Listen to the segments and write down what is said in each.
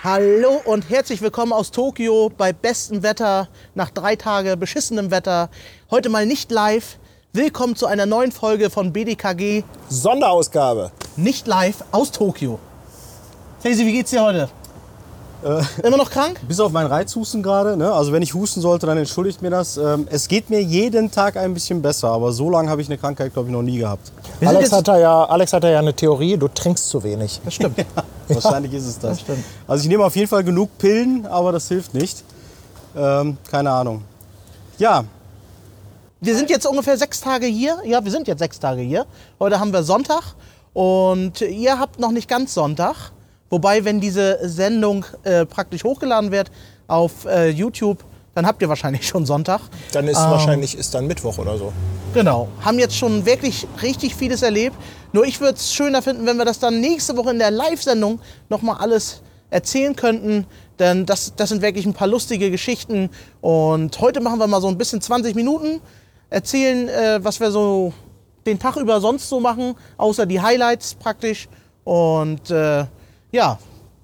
Hallo und herzlich willkommen aus Tokio bei bestem Wetter, nach 3 Tagen beschissenem Wetter. Heute mal nicht live. Willkommen zu einer neuen Folge von BDKG. Sonderausgabe. Nicht live aus Tokio. Faisy, wie geht's dir heute? Immer noch krank? Bis auf meinen Reizhusten gerade. Ne? Also wenn ich husten sollte, dann entschuldigt mir das. Es geht mir jeden Tag ein bisschen besser, aber so lange habe ich eine Krankheit, glaube ich, noch nie gehabt. Alex hat ja eine Theorie, du trinkst zu wenig. Das stimmt. Ja, wahrscheinlich ist es das. Stimmt. Also ich nehme auf jeden Fall genug Pillen, aber das hilft nicht. Keine Ahnung. Ja. Wir sind jetzt ungefähr 6 Tage hier. Ja, wir sind jetzt 6 Tage hier. Heute haben wir Sonntag und ihr habt noch nicht ganz Sonntag. Wobei, wenn diese Sendung praktisch hochgeladen wird auf YouTube, dann habt ihr wahrscheinlich schon Sonntag. Dann ist wahrscheinlich dann Mittwoch oder so. Genau. Haben jetzt schon wirklich richtig vieles erlebt. Nur ich würde es schöner finden, wenn wir das dann nächste Woche in der Live-Sendung nochmal alles erzählen könnten. Denn das sind wirklich ein paar lustige Geschichten. Und heute machen wir mal so ein bisschen 20 Minuten. Erzählen, was wir so den Tag über sonst so machen. Außer die Highlights praktisch. Und ja,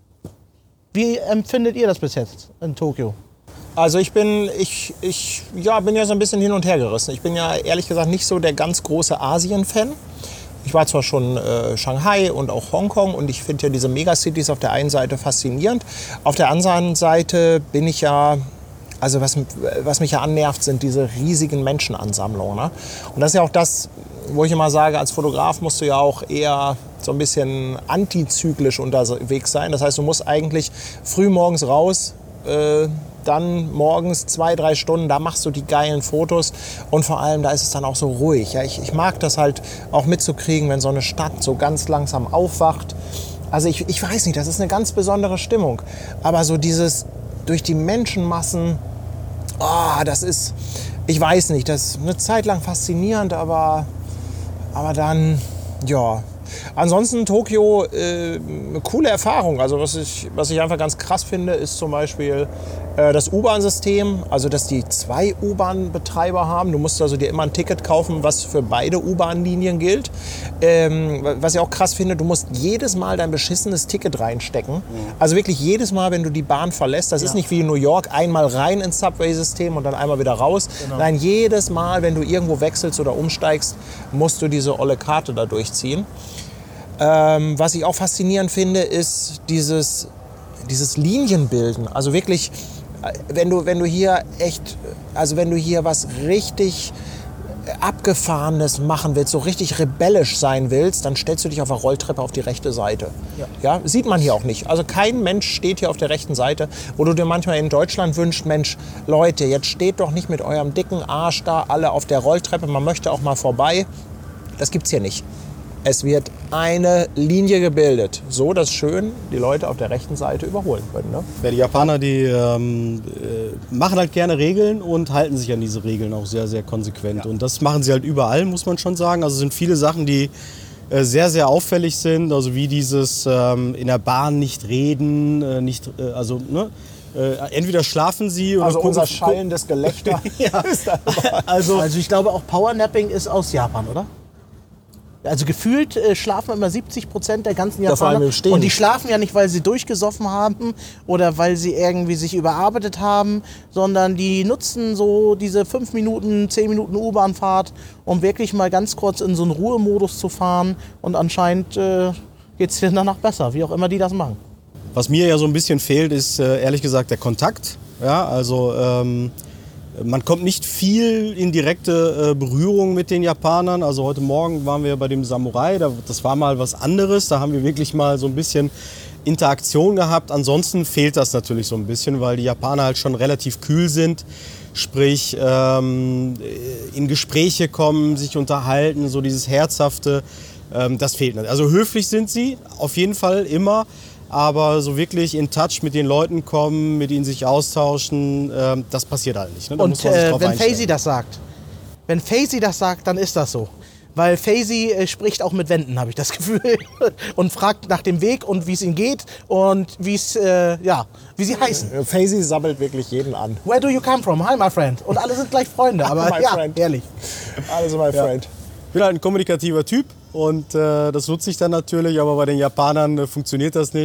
wie empfindet ihr das bis jetzt in Tokio? Also ich bin ja so ein bisschen hin und her gerissen. Ich bin ja ehrlich gesagt nicht so der ganz große Asien-Fan. Ich war zwar schon Shanghai und auch Hongkong und ich finde ja diese Megacities auf der einen Seite faszinierend. Auf der anderen Seite bin ich ja, also was mich ja annervt, sind diese riesigen Menschenansammlungen. Ne? Und das ist ja auch das, wo ich immer sage, als Fotograf musst du ja auch eher so ein bisschen antizyklisch unterwegs sein. Das heißt, du musst eigentlich früh morgens raus, dann morgens 2-3 Stunden, da machst du die geilen Fotos und vor allem, da ist es dann auch so ruhig. Ja? Ich mag das halt auch mitzukriegen, wenn so eine Stadt so ganz langsam aufwacht. Also ich weiß nicht, das ist eine ganz besondere Stimmung. Aber so dieses durch die Menschenmassen, das ist, ich weiß nicht, das ist eine Zeit lang faszinierend, aber dann, ja. Ansonsten Tokio, eine coole Erfahrung. Also was ich einfach ganz krass finde, ist zum Beispiel das U-Bahn-System, also dass die 2 U-Bahn-Betreiber haben. Du musst also dir immer ein Ticket kaufen, was für beide U-Bahn-Linien gilt. Was ich auch krass finde, du musst jedes Mal dein beschissenes Ticket reinstecken. Also wirklich jedes Mal, wenn du die Bahn verlässt. Das ist nicht wie in New York, einmal rein ins Subway-System und dann einmal wieder raus. Genau. Nein, jedes Mal, wenn du irgendwo wechselst oder umsteigst, musst du diese olle Karte da durchziehen. Was ich auch faszinierend finde, ist dieses Linienbilden. Also wirklich, wenn du hier was richtig Abgefahrenes machen willst, so richtig rebellisch sein willst, dann stellst du dich auf der Rolltreppe auf die rechte Seite. Ja, sieht man hier auch nicht. Also kein Mensch steht hier auf der rechten Seite, wo du dir manchmal in Deutschland wünschst, Mensch, Leute, jetzt steht doch nicht mit eurem dicken Arsch da alle auf der Rolltreppe, man möchte auch mal vorbei. Das gibt's hier nicht. Es wird eine Linie gebildet, so dass schön die Leute auf der rechten Seite überholen können. Ne? Ja, die Japaner, die machen halt gerne Regeln und halten sich an diese Regeln auch sehr, sehr konsequent. Ja. Und das machen sie halt überall, muss man schon sagen. Also es sind viele Sachen, die sehr, sehr auffällig sind. Also wie dieses in der Bahn nicht reden, entweder schlafen sie oder also unser schallendes Gelächter. Ja. Ist da also ich glaube auch Powernapping ist aus Japan, oder? Also gefühlt schlafen immer 70% der ganzen Japaner. Und die schlafen ja nicht, weil sie durchgesoffen haben oder weil sie irgendwie sich überarbeitet haben, sondern die nutzen so diese 5 Minuten, 10 Minuten U-Bahn-Fahrt, um wirklich mal ganz kurz in so einen Ruhemodus zu fahren. Und anscheinend geht es denen danach besser, wie auch immer die das machen. Was mir ja so ein bisschen fehlt, ist ehrlich gesagt der Kontakt. Ja, also man kommt nicht viel in direkte Berührung mit den Japanern. Also heute Morgen waren wir bei dem Samurai, das war mal was anderes. Da haben wir wirklich mal so ein bisschen Interaktion gehabt. Ansonsten fehlt das natürlich so ein bisschen, weil die Japaner halt schon relativ kühl sind. Sprich, in Gespräche kommen, sich unterhalten, so dieses Herzhafte, das fehlt nicht. Also höflich sind sie, auf jeden Fall immer. Aber so wirklich in Touch mit den Leuten kommen, mit ihnen sich austauschen, das passiert halt nicht. Ne? Da und wenn Faisy das sagt, dann ist das so. Weil Faisy spricht auch mit Wänden, habe ich das Gefühl. Und fragt nach dem Weg und wie es ihnen geht und wie sie heißen. Faisy sammelt wirklich jeden an. Where do you come from? Hi, my friend. Und alle sind gleich Freunde, aber friend. Ehrlich. Also, my friend. Ich bin halt ein kommunikativer Typ und das nutze ich dann natürlich, aber bei den Japanern funktioniert das nicht.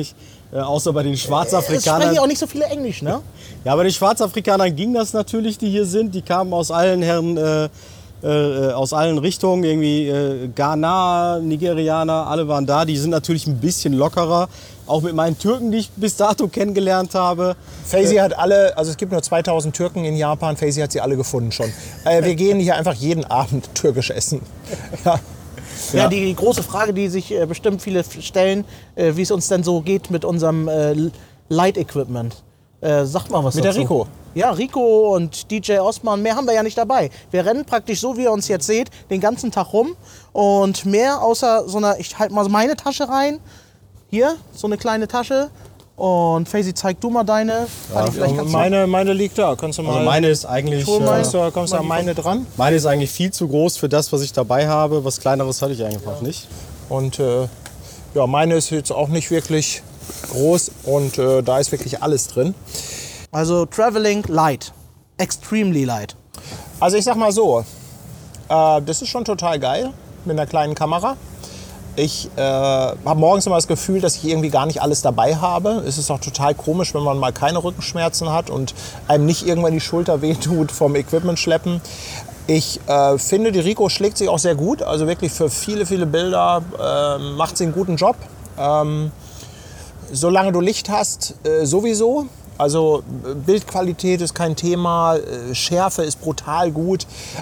Außer bei den Es sprechen Schwarzafrikanern. ja auch nicht so viele Englisch, ne? Ja, bei den Schwarzafrikanern ging das natürlich, die hier sind. Die kamen aus allen aus allen Richtungen, irgendwie Ghana, Nigerianer, alle waren da. Die sind natürlich ein bisschen lockerer. Auch mit meinen Türken, die ich bis dato kennengelernt habe. Faisy hat alle, also es gibt nur 2000 Türken in Japan, Faisy hat sie alle gefunden schon. Wir gehen hier einfach jeden Abend türkisch essen. Ja. Ja, die große Frage, die sich bestimmt viele stellen, wie es uns denn so geht mit unserem Light-Equipment. Sag mal was Mit der dazu. Rico? Ja, Rico und DJ Osman, mehr haben wir ja nicht dabei. Wir rennen praktisch so, wie ihr uns jetzt seht, den ganzen Tag rum. Und mehr außer so einer, ich halte mal meine Tasche rein. Hier, so eine kleine Tasche. Und Faisy, zeig du mal deine. Meine liegt da, kannst du mal... Also meine ist eigentlich, kommst du an meine dran? meine ist eigentlich viel zu groß für das, was ich dabei habe. Was Kleineres hatte ich einfach nicht. Und ja, meine ist jetzt auch nicht wirklich groß und da ist wirklich alles drin. Also Traveling Light. Extremely light. Also ich sag mal so, das ist schon total geil mit einer kleinen Kamera. Ich habe morgens immer das Gefühl, dass ich irgendwie gar nicht alles dabei habe. Es ist auch total komisch, wenn man mal keine Rückenschmerzen hat und einem nicht irgendwann die Schulter wehtut vom Equipment schleppen. Ich finde, die Rico schlägt sich auch sehr gut. Also wirklich für viele, viele Bilder macht sie einen guten Job. Solange du Licht hast, sowieso. Also Bildqualität ist kein Thema, Schärfe ist brutal gut.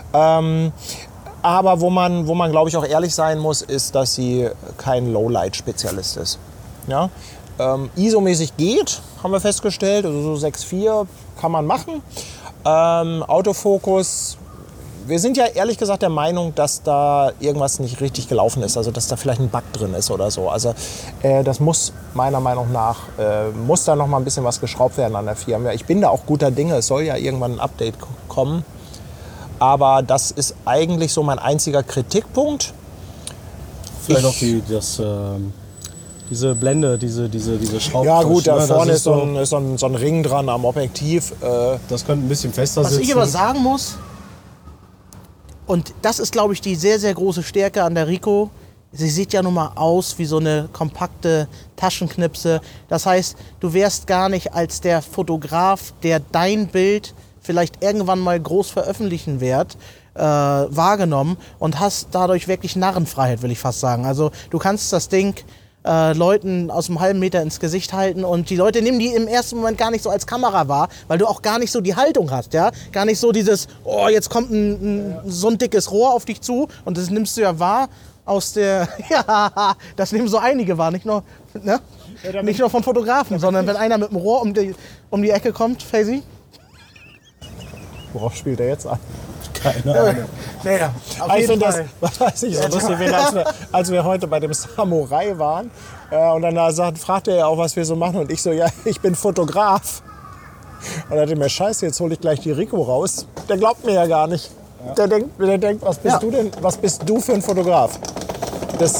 Aber wo man glaube ich, auch ehrlich sein muss, ist, dass sie kein Lowlight-Spezialist ist. Ja? ISO-mäßig geht, haben wir festgestellt. Also so 6,4 kann man machen. Autofokus, wir sind ja ehrlich gesagt der Meinung, dass da irgendwas nicht richtig gelaufen ist. Also dass da vielleicht ein Bug drin ist oder so. Also das muss meiner Meinung nach, muss da noch mal ein bisschen was geschraubt werden an der Firma. Ich bin da auch guter Dinge, es soll ja irgendwann ein Update kommen. Aber das ist eigentlich so mein einziger Kritikpunkt. Vielleicht noch diese Blende, diese Schraubtusch. Ja gut, da ne? vorne Das ist so ein Ring dran am Objektiv. Das könnte ein bisschen fester Was sitzen. ich aber sagen muss, und das ist, glaube ich, die sehr, sehr große Stärke an der Rico, sie sieht ja nun mal aus wie so eine kompakte Taschenknipse. Das heißt, du wärst gar nicht als der Fotograf, der dein Bild vielleicht irgendwann mal groß veröffentlichen wird, wahrgenommen und hast dadurch wirklich Narrenfreiheit, will ich fast sagen. Also du kannst das Ding Leuten aus einem halben Meter ins Gesicht halten und die Leute nehmen die im ersten Moment gar nicht so als Kamera wahr, weil du auch gar nicht so die Haltung hast, ja? Gar nicht so dieses, oh, jetzt kommt so ein dickes Rohr auf dich zu und das nimmst du ja wahr aus der, ja, das nehmen so einige wahr, nicht nur, ne? Nicht nur von Fotografen, sondern wenn einer mit dem Rohr um die Ecke kommt, Faisy. Worauf spielt er jetzt an? Keine Ahnung. Naja, auf Ich jeden finde Fall. das, weiß ich, so lustig, als wir heute bei dem Samurai waren und dann fragte er auch, was wir so machen und ich so, ja, ich bin Fotograf. Und er dachte mir, scheiße, jetzt hole ich gleich die Rico raus. Der glaubt mir ja gar nicht. Ja. Der denkt, was bist du denn, was bist du für ein Fotograf? Das,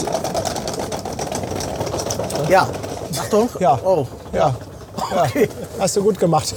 Ja, Achtung. ja, Oh. ja, Okay. hast du gut gemacht.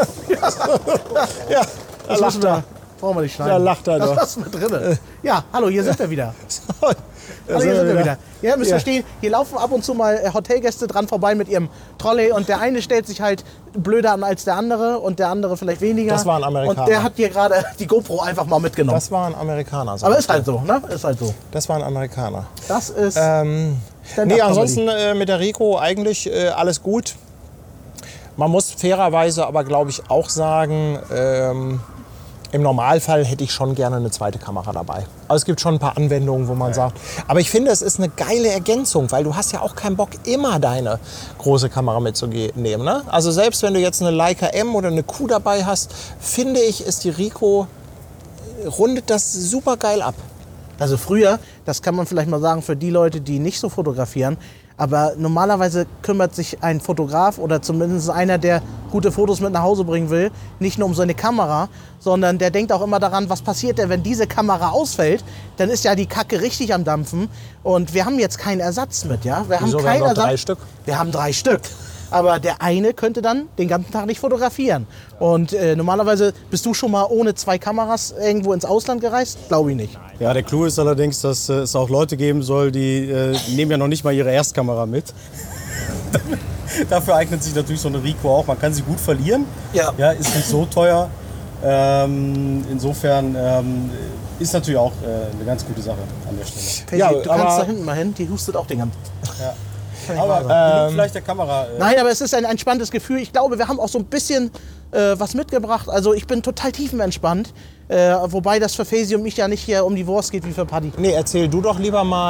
Ja, da Das lacht müssen wir, er. brauchen wir nicht schneiden. Da lacht er Das doch. lassen wir drin. Ja, hallo, hier sind wir wieder. Hallo, Da hier sind wir wieder. wieder. Ja, müsst ihr verstehen, hier laufen ab und zu mal Hotelgäste dran vorbei mit ihrem Trolley und der eine stellt sich halt blöder an als der andere und der andere vielleicht weniger. Das war ein Amerikaner. Und der hat hier gerade die GoPro einfach mal mitgenommen. Das war ein Amerikaner. sag Aber ich ist halt so, ne? Ist halt so. Das war ein Amerikaner. Das ist Nee, Stand-up-Comedy. ansonsten mit der Rico eigentlich alles gut. Man muss fairerweise aber, glaube ich, auch sagen, im Normalfall hätte ich schon gerne eine zweite Kamera dabei. Also es gibt schon ein paar Anwendungen, wo man sagt, aber ich finde, es ist eine geile Ergänzung, weil du hast ja auch keinen Bock, immer deine große Kamera mitzunehmen. Ne? Also selbst wenn du jetzt eine Leica M oder eine Q dabei hast, finde ich, ist die Rico, rundet das super geil ab. Also früher, das kann man vielleicht mal sagen für die Leute, die nicht so fotografieren, aber normalerweise kümmert sich ein Fotograf oder zumindest einer, der gute Fotos mit nach Hause bringen will, nicht nur um seine Kamera, sondern der denkt auch immer daran, was passiert denn, wenn diese Kamera ausfällt, dann ist ja die Kacke richtig am Dampfen und wir haben jetzt keinen Ersatz mit, ja? Wir haben Wieso, wir keinen haben noch 3 Ersatz. Stück? Wir haben 3 Stück. Aber der eine könnte dann den ganzen Tag nicht fotografieren. Und normalerweise bist du schon mal ohne 2 Kameras irgendwo ins Ausland gereist? Glaube ich nicht. Ja, der Clou ist allerdings, dass es auch Leute geben soll, die nehmen ja noch nicht mal ihre Erstkamera mit. Dafür eignet sich natürlich so eine Ricoh auch. Man kann sie gut verlieren. Ja. Ja, ist nicht so teuer. Insofern ist natürlich auch eine ganz gute Sache an der Stelle. Ja, Ja, du kannst aber- da hinten mal hin, die hustet auch den ganzen. Ja. Aber, genug vielleicht der Kamera. Nein, aber es ist ein entspanntes Gefühl. Ich glaube, wir haben auch so ein bisschen was mitgebracht. Also ich bin total tiefenentspannt. Wobei das für Faisy und mich ja nicht hier um die Wurst geht wie für Paddy. Nee, erzähl du doch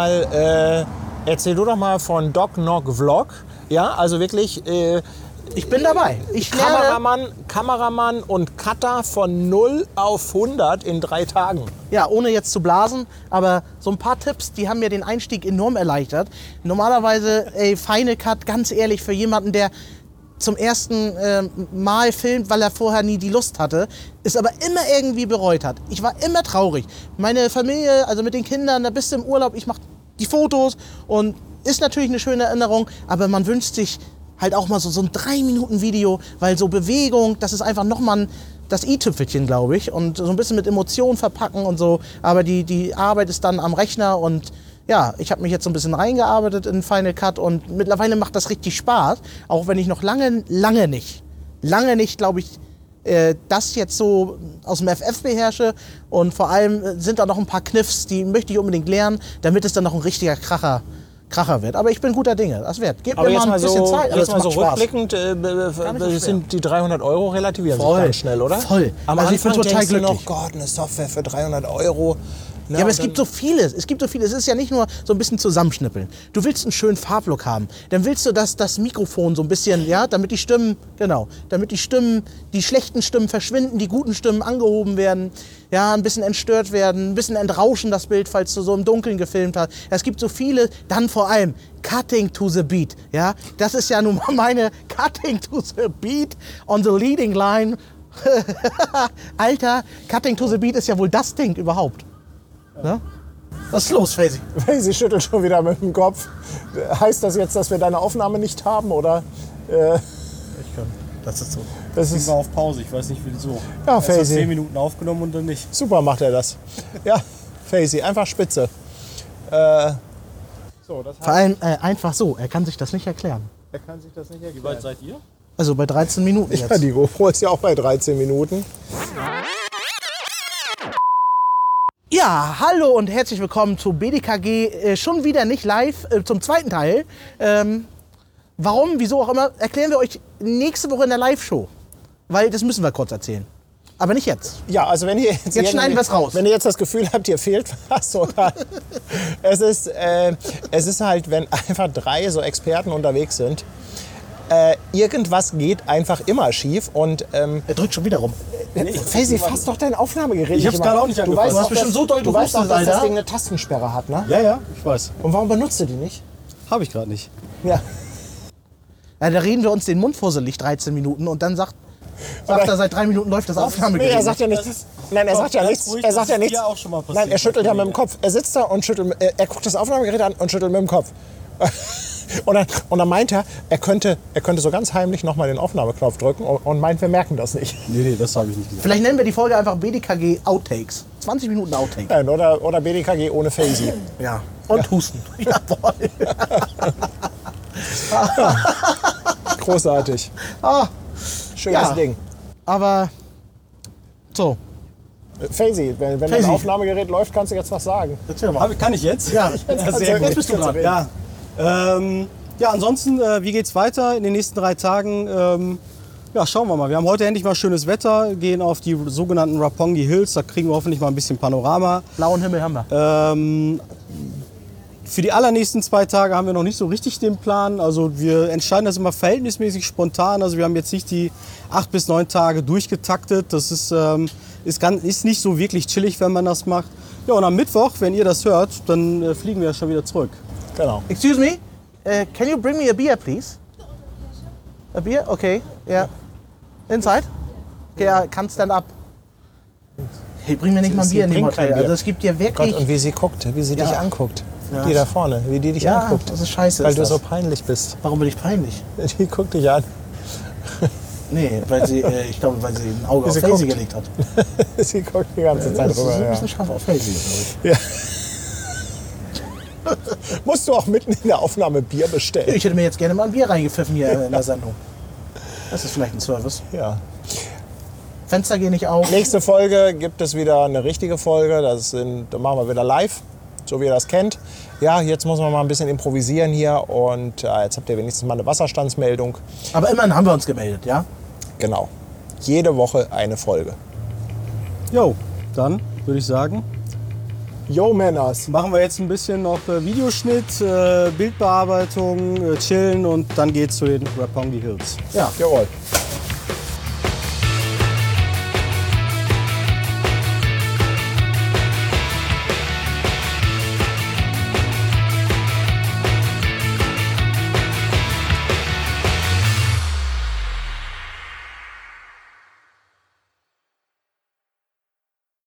mal von Doc Knock Vlog. Ja, also wirklich Ich bin dabei. Ich lerne, Kameramann und Cutter von 0 auf 100 in 3 Tagen. ja, ohne jetzt zu blasen, aber so ein paar Tipps, die haben mir den Einstieg enorm erleichtert. Normalerweise, Final Cut, ganz ehrlich, für jemanden, der zum ersten Mal filmt, weil er vorher nie die Lust hatte, es aber immer irgendwie bereut hat. Ich war immer traurig. Meine Familie, also mit den Kindern, da bist du im Urlaub, ich mache die Fotos und ist natürlich eine schöne Erinnerung, aber man wünscht sich halt auch mal so ein 3-Minuten-Video, weil so Bewegung, das ist einfach nochmal das i-Tüpfelchen, glaube ich, und so ein bisschen mit Emotionen verpacken und so, aber die Arbeit ist dann am Rechner und ja, ich habe mich jetzt so ein bisschen reingearbeitet in Final Cut und mittlerweile macht das richtig Spaß, auch wenn ich noch lange nicht, glaube ich, das jetzt so aus dem FF beherrsche und vor allem sind da noch ein paar Kniffs, die möchte ich unbedingt lernen, damit es dann noch ein richtiger Kracher wird. Aber ich bin guter Dinge, das wird. Gebt mir mal ein bisschen Zeit, aber jetzt es mal so macht Spaß. rückblickend, schwer. sind die 300 € relativieren Voll. sich ganz schnell, oder? Voll. Am Also ich bin Anfang total denkst du glücklich. noch, Gott, eine Software für 300 €. Ne, Ja, aber und es gibt so vieles. Es ist ja nicht nur so ein bisschen zusammenschnippeln. Du willst einen schönen Farblook haben. Dann willst du, dass das Mikrofon so ein bisschen, ja, damit die schlechten Stimmen verschwinden, die guten Stimmen angehoben werden, ja, ein bisschen entstört werden, ein bisschen entrauschen das Bild, falls du so im Dunkeln gefilmt hast. Es gibt so viele, dann vor allem Cutting to the Beat, ja. Das ist ja nun mal meine Cutting to the Beat on the leading line. Alter, Cutting to the Beat ist ja wohl das Ding überhaupt. Ne? Was ist los, Faisy? Sie schüttelt schon wieder mit dem Kopf. Heißt das jetzt, dass wir deine Aufnahme nicht haben, oder? Ich kann. Das ist so. Das Ich ist war auf Pause, ich weiß nicht wieso. Ja, Erst hat Faisy. 10 Minuten aufgenommen und dann nicht. super, macht er das. Ja, Faisy, einfach spitze. So, das Vor allem einfach so. Er kann sich das nicht erklären. er kann sich das nicht Wie erklären. weit seid ihr? Also bei 13 Minuten jetzt. Ja, die GoPro ist ja auch bei 13 Minuten. Ja, hallo und herzlich willkommen zu BDKG. Schon wieder nicht live, zum zweiten Teil. Warum, wieso auch immer, erklären wir euch nächste Woche in der Live-Show. Weil das müssen wir kurz erzählen. Aber nicht jetzt. Ja, also wenn ihr Jetzt schneiden wir's raus. Wenn ihr jetzt das Gefühl habt, ihr fehlt was, oder? es ist halt, wenn einfach 3 so Experten unterwegs sind, irgendwas geht einfach immer schief und Er drückt schon wieder rum. Faisy, fass doch dein Aufnahmegerät. Ich hab's nicht gerade immer. auch nicht Du angefasst. weißt Du hast doch, bestimmt so doll du weißt doch, gehustet, dass das Alter. Ding eine Tastensperre hat, ne? Ja, ich weiß. Und warum benutzt du die nicht? Habe ich gerade nicht. Ja. Ja, da reden wir uns den Mund fusselig 13 Minuten und dann sagt er, seit 3 Minuten läuft das Nee, Aufnahmegerät. er sagt ja nicht. Nein, er sagt ja ganz nichts. ruhig, Er das sagt ja ist nichts. dir auch schon mal passiert. Nein, er schüttelt ja mit dem Kopf. Er sitzt da und schüttelt. Er guckt das Aufnahmegerät an und schüttelt mit dem Kopf. Und dann meint er könnte so ganz heimlich nochmal den Aufnahmeknopf drücken und meint, wir merken das nicht. Nee, das habe ich nicht gesagt. Vielleicht nennen wir die Folge einfach BDKG Outtakes. 20 Minuten Outtake. Nein, oder BDKG ohne Faisy. Ja. Und Husten. Jawohl. Großartig. Ah, Schönes Ja. Ding. aber so. Faisy, wenn Faisy. dein Aufnahmegerät läuft, kannst du jetzt was sagen. Erzähl mal. Kann ich jetzt? Ja, sehr gut. jetzt bist du dran. Ja. Ja, ansonsten, wie geht's weiter in den nächsten 3 Tagen? Ja, schauen wir mal. Wir haben heute endlich mal schönes Wetter, gehen auf die sogenannten Roppongi Hills. Da kriegen wir hoffentlich mal ein bisschen Panorama. Blauen Himmel haben wir. Für die allernächsten 2 Tage haben wir noch nicht so richtig den Plan. Also wir entscheiden das immer verhältnismäßig spontan. Also wir haben jetzt nicht die 8 bis 9 Tage durchgetaktet. Das ist nicht so wirklich chillig, wenn man das macht. Ja, und am Mittwoch, wenn ihr das hört, dann fliegen wir schon wieder zurück. Genau. Excuse me, can you bring me a beer, please? A beer? Okay, yeah. Inside? Okay, I can't stand up. Hey, bring mir nicht mal ein Sie Bier in dem bringt kein Hotel. Bier. Also es gibt dir Gott, wirklich... und wie sie guckt, wie sie dich Ja. anguckt. Ja. Die da vorne, wie die dich Ja, anguckt. das ist scheiße. Weil ist du das. so peinlich bist. Warum bin ich peinlich? Die guckt dich an. Nee, weil sie, ich glaube, weil sie ein Auge auf Sie Faisy guckt. gelegt hat. Sie guckt die ganze Zeit Das ist rüber. ein Ja. bisschen scharf auf Faisy, glaube ich. Musst du auch mitten in der Aufnahme Bier bestellen? Ich hätte mir jetzt gerne mal ein Bier reingepfiffen hier in der Sendung. Das ist vielleicht ein Service. Ja. Fenster gehen nicht auf. Nächste Folge gibt es wieder eine richtige Folge. Da machen wir wieder live, so wie ihr das kennt. Ja, jetzt muss man mal ein bisschen improvisieren hier. Und jetzt habt ihr wenigstens mal eine Wasserstandsmeldung. Aber immerhin haben wir uns gemeldet, ja? Genau. Jede Woche eine Folge. Jo, dann würde ich sagen, Yo, Männers. machen wir jetzt ein bisschen noch Videoschnitt, Bildbearbeitung, chillen und dann geht's zu den Roppongi Hills. Ja. Jawohl.